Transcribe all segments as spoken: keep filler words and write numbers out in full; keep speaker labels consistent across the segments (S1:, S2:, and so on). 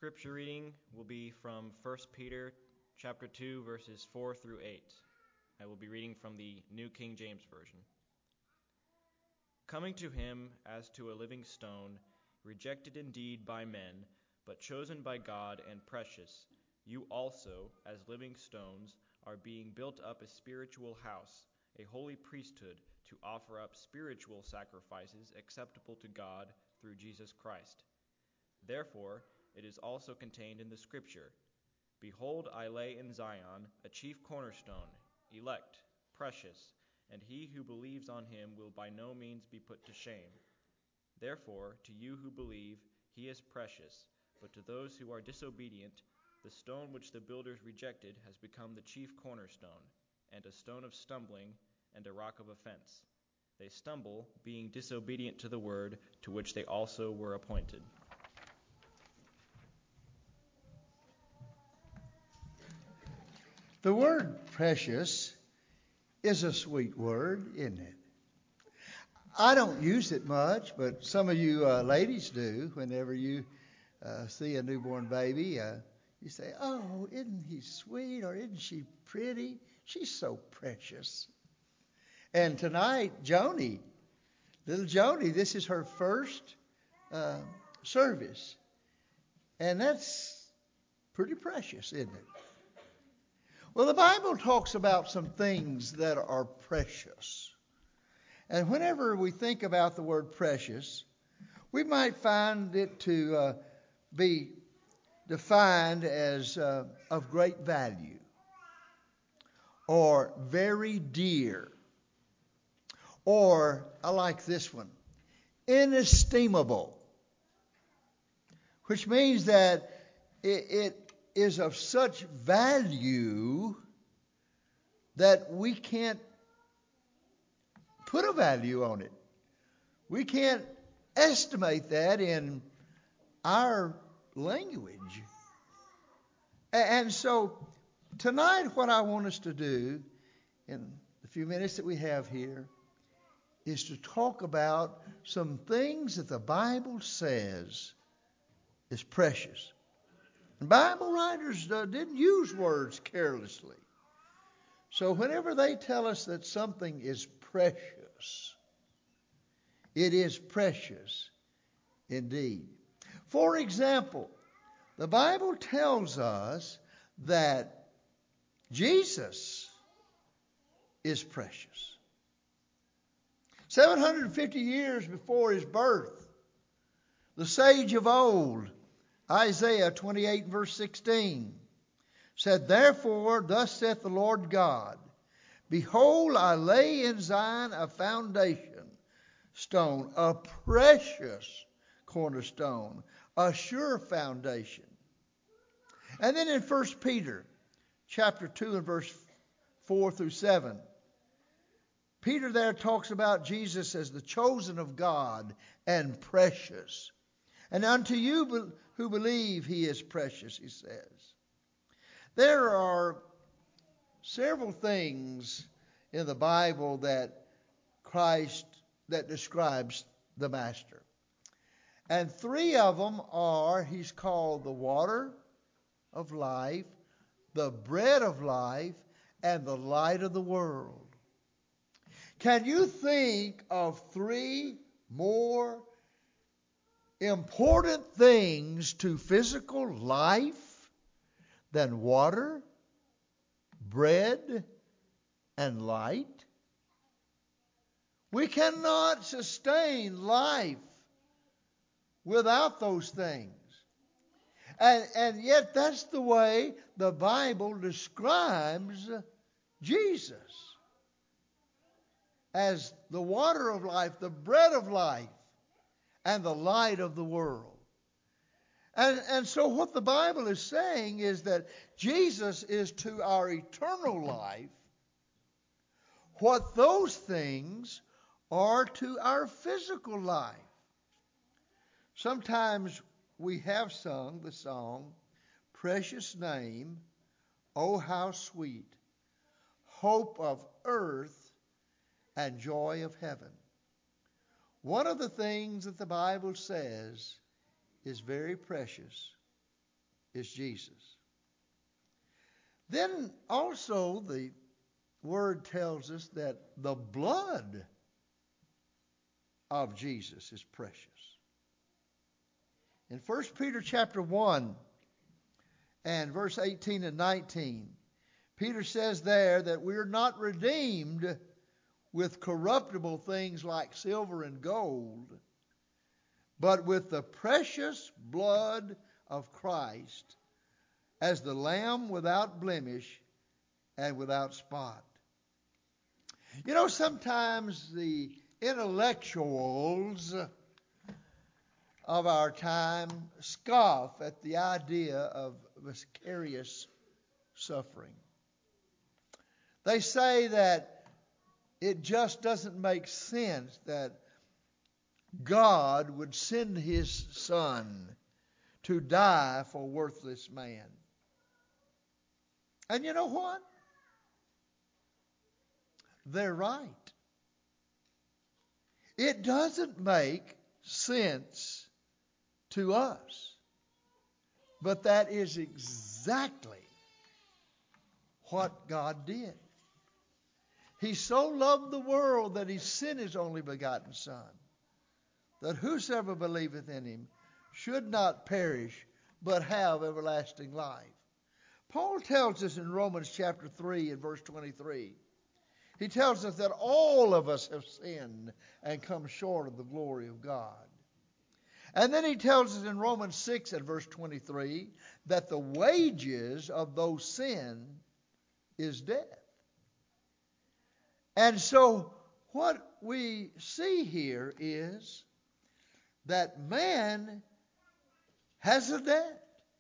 S1: Scripture reading will be from First Peter chapter two, verses four through eight. I will be reading from the New King James Version. Coming to him as to a living stone, rejected indeed by men, but chosen by God and precious, you also, as living stones, are being built up a spiritual house, a holy priesthood, to offer up spiritual sacrifices acceptable to God through Jesus Christ. Therefore, it is also contained in the Scripture, Behold, I lay in Zion a chief cornerstone, elect, precious, and he who believes on him will by no means be put to shame. Therefore, to you who believe, he is precious, but to those who are disobedient, the stone which the builders rejected has become the chief cornerstone, and a stone of stumbling, and a rock of offense. They stumble, being disobedient to the word to which they also were appointed.
S2: The word precious is a sweet word, isn't it? I don't use it much, but some of you uh, ladies do. Whenever you uh, see a newborn baby, uh, you say, "Oh, isn't he sweet?" or "Isn't she pretty? She's so precious." And tonight, Joni, little Joni, this is her first uh, service. And that's pretty precious, isn't it? Well, the Bible talks about some things that are precious. And whenever we think about the word precious, we might find it to uh, be defined as uh, of great value or very dear. Or, I like this one, inestimable, which means that it, it is of such value that we can't put a value on it. We can't estimate that in our language. And so tonight what I want us to do in the few minutes that we have here is to talk about some things that the Bible says is precious. And Bible writers uh, didn't use words carelessly. So whenever they tell us that something is precious, it is precious indeed. For example, the Bible tells us that Jesus is precious. seven hundred fifty years before his birth, the sage of old, Isaiah twenty-eight verse sixteen, said, Therefore, thus saith the Lord God, Behold, I lay in Zion a foundation stone, a precious cornerstone, a sure foundation. And then in First Peter chapter two and verse four through seven, Peter there talks about Jesus as the chosen of God and precious. And unto you who believe he is precious, he says. There are several things in the Bible that Christ, that describes the Master. And three of them are, he's called the water of life, the bread of life, and the light of the world. Can you think of three more important things to physical life than water, bread, and light? We cannot sustain life without those things. And, and yet that's the way the Bible describes Jesus. As the water of life, the bread of life, and the light of the world. And, and so what the Bible is saying is that Jesus is to our eternal life what those things are to our physical life. Sometimes we have sung the song, Precious Name, Oh how sweet, hope of earth and joy of heaven. One of the things that the Bible says is very precious is Jesus. Then also the Word tells us that the blood of Jesus is precious. In First Peter chapter one and verse eighteen and nineteen, Peter says there that we're not redeemed with corruptible things like silver and gold, but with the precious blood of Christ, as the Lamb without blemish and without spot. You know, sometimes the intellectuals of our time scoff at the idea of vicarious suffering. They say that it just doesn't make sense that God would send His Son to die for worthless man. And you know what? They're right. It doesn't make sense to us. But that is exactly what God did. He so loved the world that He sent His only begotten Son, that whosoever believeth in Him should not perish, but have everlasting life. Paul tells us in Romans chapter three and verse twenty-three, he tells us that all of us have sinned and come short of the glory of God. And then he tells us in Romans six and verse twenty-three that the wages of those sin is death. And so what we see here is that man has a debt.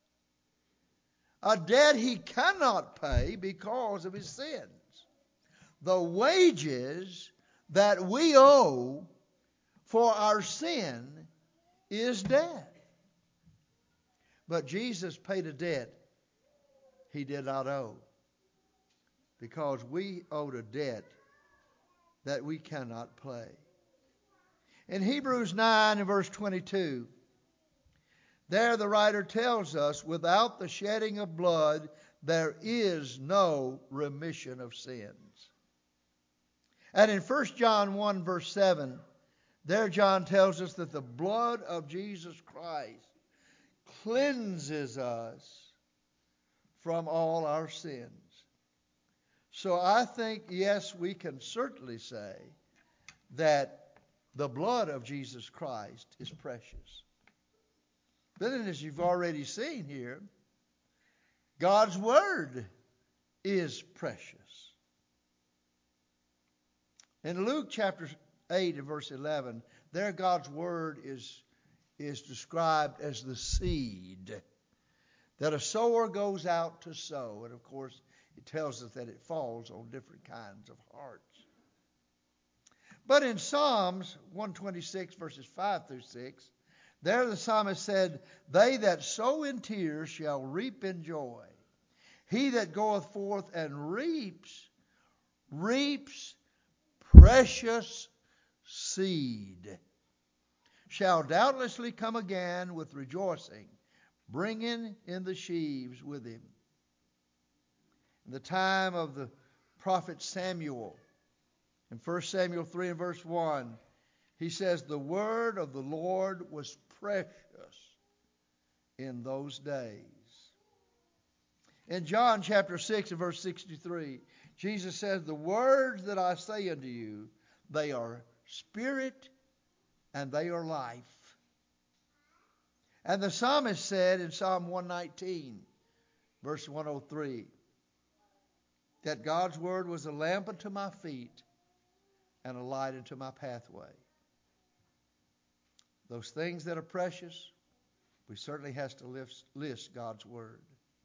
S2: A debt he cannot pay because of his sins. The wages that we owe for our sin is death. But Jesus paid a debt He did not owe, because we owed a debt that we cannot pay. In Hebrews nine and verse twenty-two, there the writer tells us, without the shedding of blood, there is no remission of sins. And in First John one verse seven, there John tells us that the blood of Jesus Christ cleanses us from all our sins. So I think, yes, we can certainly say that the blood of Jesus Christ is precious. But then, as you've already seen here, God's Word is precious. In Luke chapter eight and verse eleven, there God's Word is, is described as the seed that a sower goes out to sow. And of course, it tells us that it falls on different kinds of hearts. But in Psalms one twenty-six verses five through six, there the psalmist said, "They that sow in tears shall reap in joy. He that goeth forth and reaps, reaps precious seed, shall doubtlessly come again with rejoicing, bringing in the sheaves with him." In the time of the prophet Samuel, in First Samuel three and verse one, he says, "The word of the Lord was precious in those days." In John chapter six and verse sixty-three, Jesus says, "The words that I say unto you, they are spirit and they are life." And the psalmist said in Psalm one nineteen, verse one oh three, that God's word was a lamp unto my feet and a light unto my pathway. Those things that are precious, we certainly have to list, list God's word.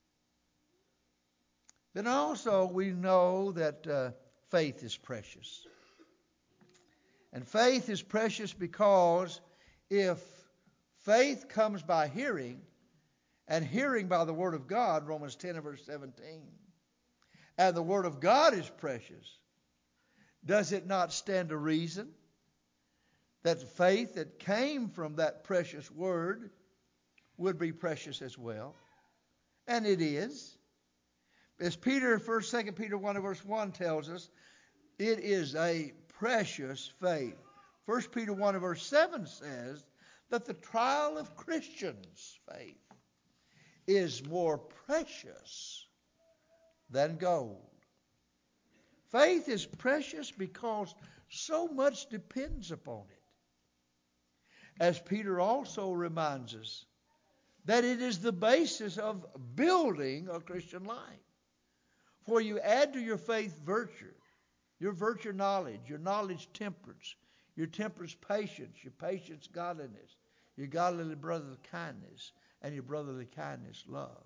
S2: Then also we know that uh, faith is precious. And faith is precious because if faith comes by hearing, and hearing by the word of God, Romans ten and verse seventeen, and the word of God is precious, does it not stand to reason that the faith that came from that precious word would be precious as well? And it is. As Peter, first, Second Peter one and verse one tells us, it is a precious faith. First Peter one and verse seven says that the trial of Christians' faith is more precious than gold. Faith is precious because so much depends upon it. As Peter also reminds us, that it is the basis of building a Christian life. For you add to your faith virtue, your virtue knowledge, your knowledge temperance, your temperance patience, your patience godliness, your godly brotherly kindness, and your brotherly kindness love.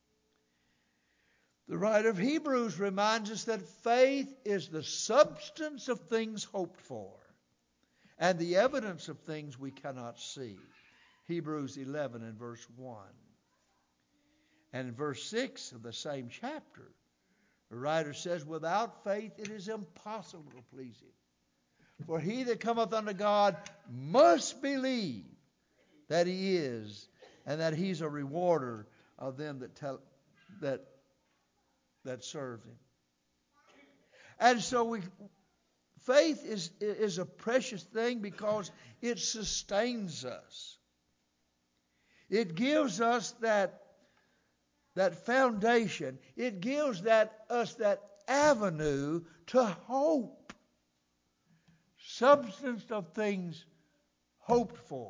S2: The writer of Hebrews reminds us that faith is the substance of things hoped for and the evidence of things we cannot see. Hebrews eleven and verse one. And in verse six of the same chapter, the writer says, without faith it is impossible to please Him. For he that cometh unto God must believe that He is, and that He's a rewarder of them that tell, that that serve Him. And so we, faith is is a precious thing because it sustains us. It gives us that that foundation. It gives that us that avenue to hope. Substance of things hoped for.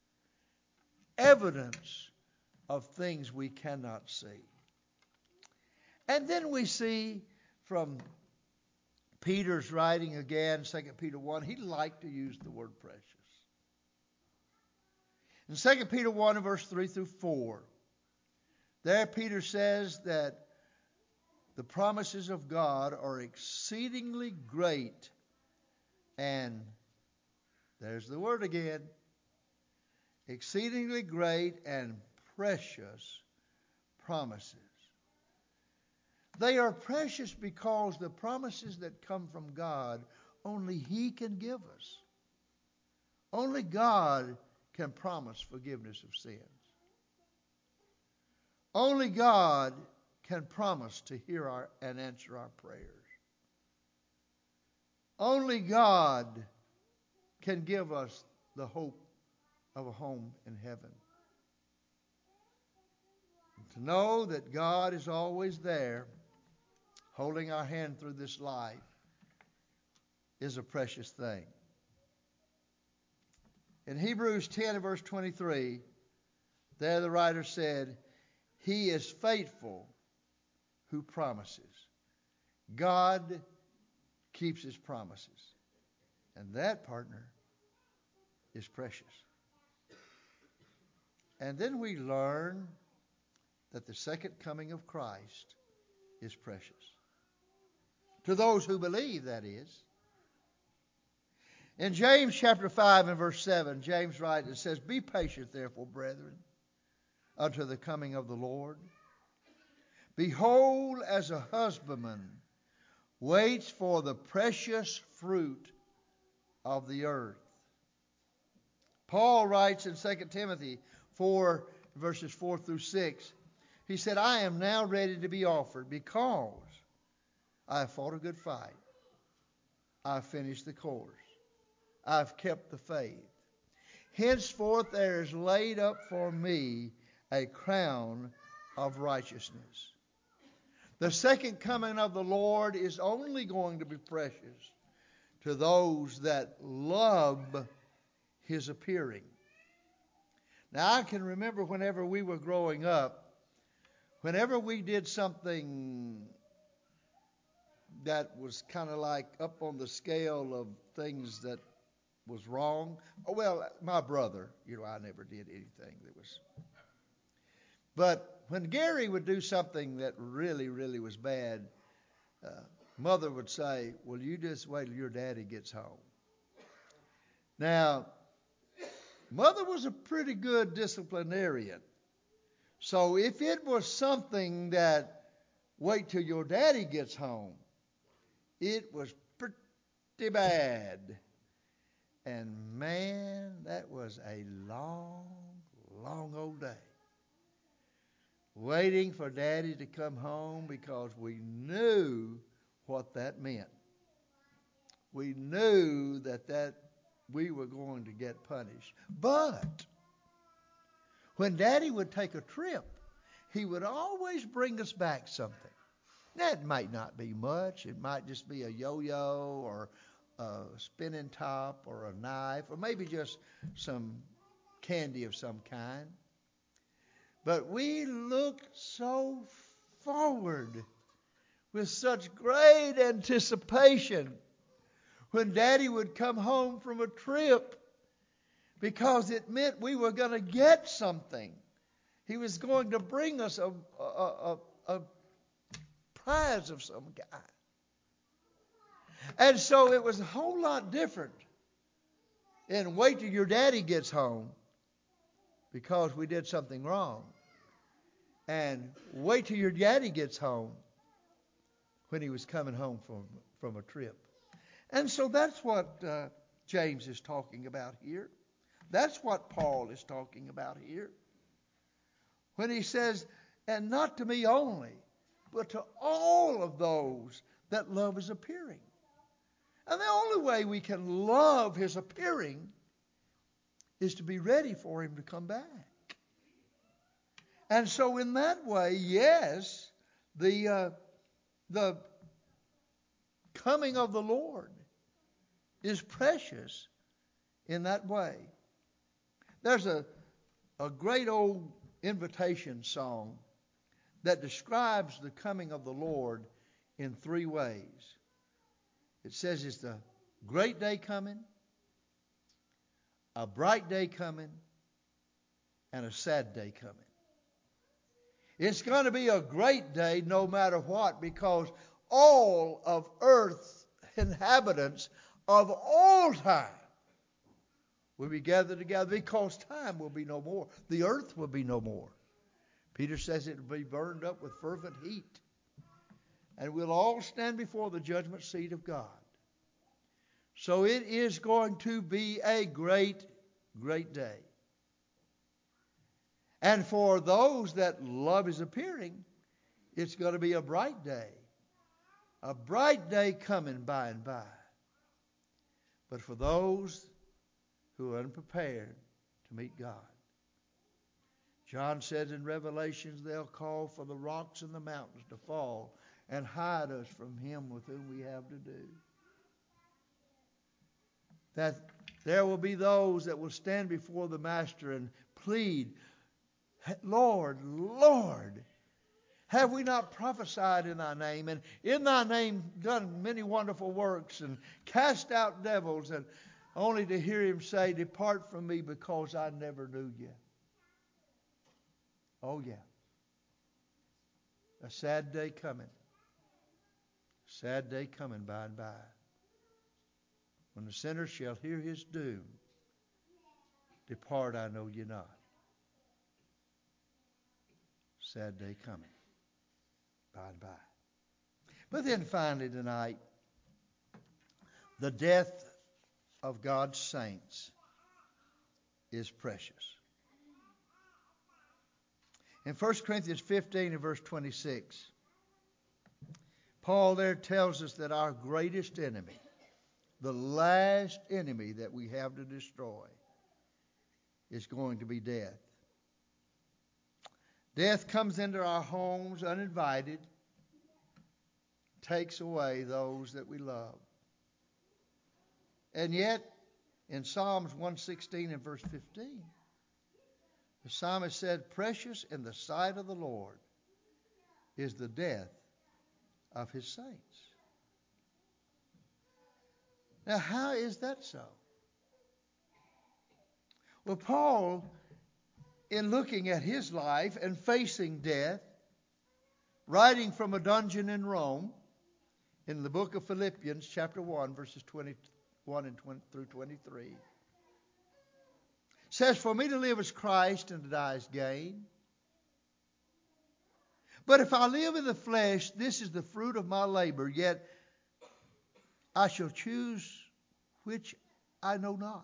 S2: Evidence of things we cannot see. And then we see from Peter's writing again, Second Peter one, he liked to use the word precious. In Second Peter one, verse three through four, there Peter says that the promises of God are exceedingly great, and there's the word again, exceedingly great and precious promises. They are precious because the promises that come from God, only He can give us. Only God can promise forgiveness of sins. Only God can promise to hear our, and answer our prayers. Only God can give us the hope of a home in heaven. And to know that God is always there, holding our hand through this life, is a precious thing. In Hebrews ten and verse twenty-three, there the writer said, He is faithful who promises. God keeps His promises. And that, partner, is precious. And then we learn that the second coming of Christ is precious. To those who believe, that is. In James chapter five and verse seven, James writes, it says, Be patient, therefore, brethren, unto the coming of the Lord. Behold, as a husbandman waits for the precious fruit of the earth. Paul writes in Second Timothy four, verses four through six, he said, I am now ready to be offered because I have fought a good fight. I have finished the course. I have kept the faith. Henceforth there is laid up for me a crown of righteousness. The second coming of the Lord is only going to be precious to those that love His appearing. Now I can remember whenever we were growing up, whenever we did something that was kind of like up on the scale of things that was wrong. Oh, well, my brother, you know, I never did anything that was. But when Gary would do something that really, really was bad, uh, Mother would say, well, you just wait till your daddy gets home. Now, Mother was a pretty good disciplinarian. So if it was something that wait till your daddy gets home, it was pretty bad. And man, that was a long, long old day. waiting for Daddy to come home because we knew what that meant. We knew that, that we were going to get punished. But when Daddy would take a trip, he would always bring us back something. That might not be much. It might just be a yo-yo or a spinning top or a knife or maybe just some candy of some kind. But we looked so forward with such great anticipation when Daddy would come home from a trip, because it meant we were going to get something. He was going to bring us a, a, a, a prize of some kind. And so it was a whole lot different in wait till your daddy gets home because we did something wrong, and wait till your daddy gets home when he was coming home from, from a trip. And so that's what uh, James is talking about here. That's what Paul is talking about here. When he says, and not to me only, but to all of those that love his appearing. And the only way we can love his appearing is to be ready for him to come back. And so in that way, yes, the uh, the coming of the Lord is precious in that way. There's a, a great old invitation song that describes the coming of the Lord in three ways. It says it's the great day coming, a bright day coming, and a sad day coming. It's going to be a great day no matter what, because all of earth's inhabitants of all time will be gathered together, because time will be no more. The earth will be no more. Peter says it will be burned up with fervent heat. And we'll all stand before the judgment seat of God. So it is going to be a great, great day. And for those that love his appearing, it's going to be a bright day. A bright day coming by and by. But for those who are unprepared to meet God, John says in Revelations, they'll call for the rocks and the mountains to fall and hide us from him with whom we have to do. That there will be those that will stand before the Master and plead, Lord, Lord, have we not prophesied in thy name, and in thy name done many wonderful works, and cast out devils, and only to hear him say, depart from me, because I never knew you. Oh yeah. A sad day coming. Sad day coming by and by. When the sinner shall hear his doom, depart, I know you not. Sad day coming by and by. But then finally tonight, the death of God's saints is precious. In First Corinthians fifteen and verse twenty-six, Paul there tells us that our greatest enemy, the last enemy that we have to destroy, is going to be death. Death comes into our homes uninvited, takes away those that we love. And yet, in Psalms one sixteen and verse fifteen, the psalmist said, precious in the sight of the Lord is the death of his saints. Now, how is that so? Well, Paul, in looking at his life and facing death, writing from a dungeon in Rome, in the book of Philippians, chapter one, verses twenty-one and twenty through twenty-three, says, for me to live is Christ and to die is gain. But if I live in the flesh, this is the fruit of my labor, yet I shall choose which I know not.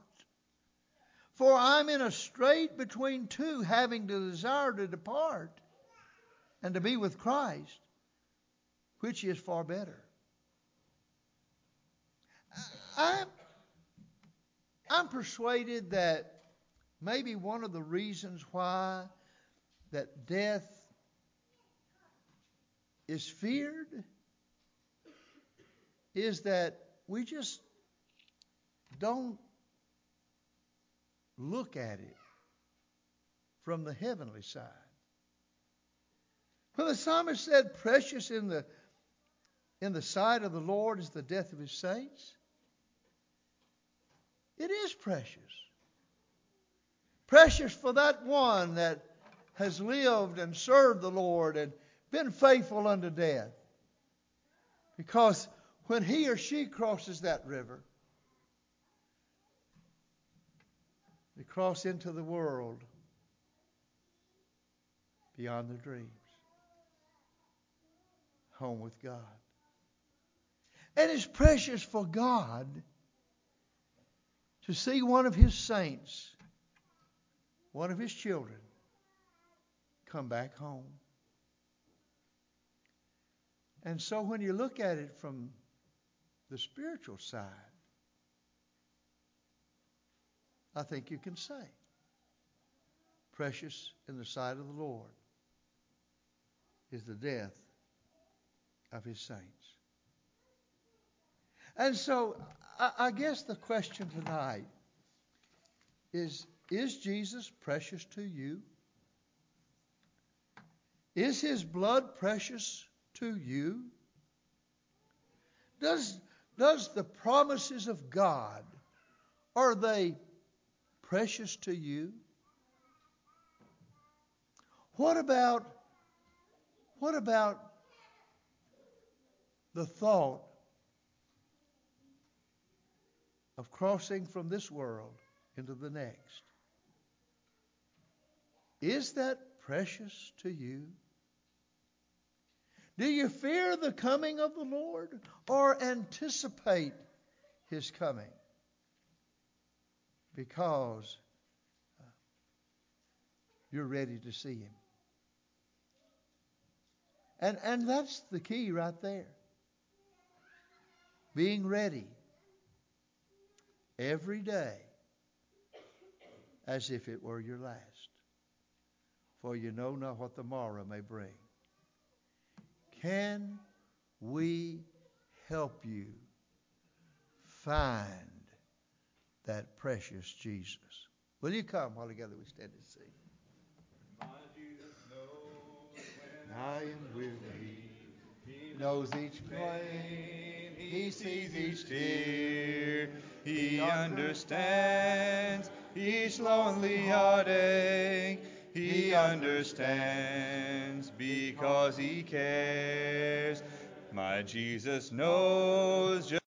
S2: For I'm in a strait between two, having the desire to depart and to be with Christ, which is far better? I, I'm persuaded that maybe one of the reasons why that death is feared is that we just don't look at it from the heavenly side. When the psalmist said, precious in the in the sight of the Lord is the death of his saints, it is precious. Precious for that one that has lived and served the Lord and been faithful unto death. Because when he or she crosses that river, they cross into the world beyond their dreams, home with God. And it's precious for God to see one of his saints, one of his children, come back home. And so when you look at it from the spiritual side, I think you can say, precious in the sight of the Lord is the death of his saints. And so I, I guess the question tonight is, is Jesus precious to you? Is his blood precious to you? Does, does the promises of God, are they precious to you? What about, what about the thought of crossing from this world into the next? Is that precious to you? Do you fear the coming of the Lord or anticipate his coming? Because you're ready to see him. And, and that's the key right there. Being ready every day as if it were your last. For you know not what the morrow may bring. Can we help you find that precious Jesus? Will you come while together we stand and sing?
S1: My Jesus knows when
S2: I am weary. He knows each pain.
S1: He sees each tear. He understands each lonely heartache. He understands because he cares. My Jesus knows just